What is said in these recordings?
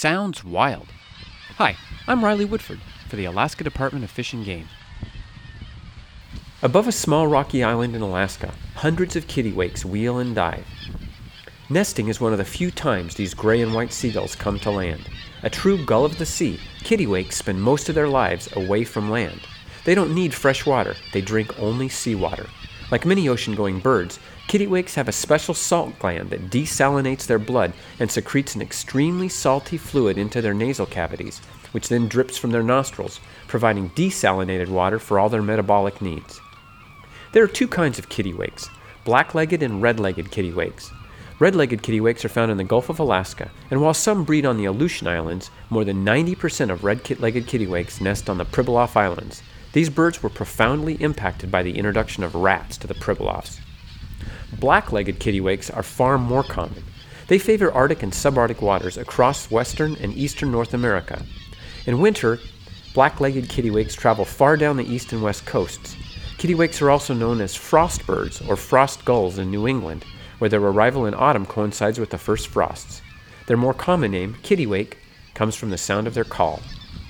Sounds wild. Hi, I'm Riley Woodford for the Alaska Department of Fish and Game. Above a small rocky island in Alaska, hundreds of kittiwakes wheel and dive. Nesting is one of the few times these gray and white seagulls come to land. A true gull of the sea, kittiwakes spend most of their lives away from land. They don't need fresh water, they drink only seawater. Like many ocean-going birds, kittiwakes have a special salt gland that desalinates their blood and secretes an extremely salty fluid into their nasal cavities, which then drips from their nostrils, providing desalinated water for all their metabolic needs. There are two kinds of kittiwakes, black-legged and red-legged kittiwakes. Red-legged kittiwakes are found in the Gulf of Alaska, and while some breed on the Aleutian Islands, more than 90% of red-legged kittiwakes nest on the Pribilof Islands. These birds were profoundly impacted by the introduction of rats to the Pribilofs. Black-legged kittiwakes are far more common. They favor Arctic and subarctic waters across western and eastern North America. In winter, black-legged kittiwakes travel far down the east and west coasts. Kittiwakes are also known as frost birds or frost gulls in New England, where their arrival in autumn coincides with the first frosts. Their more common name, kittiwake, comes from the sound of their call.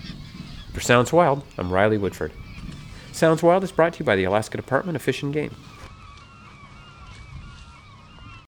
For Sounds Wild, I'm Riley Woodford. Sounds Wild is brought to you by the Alaska Department of Fish and Game.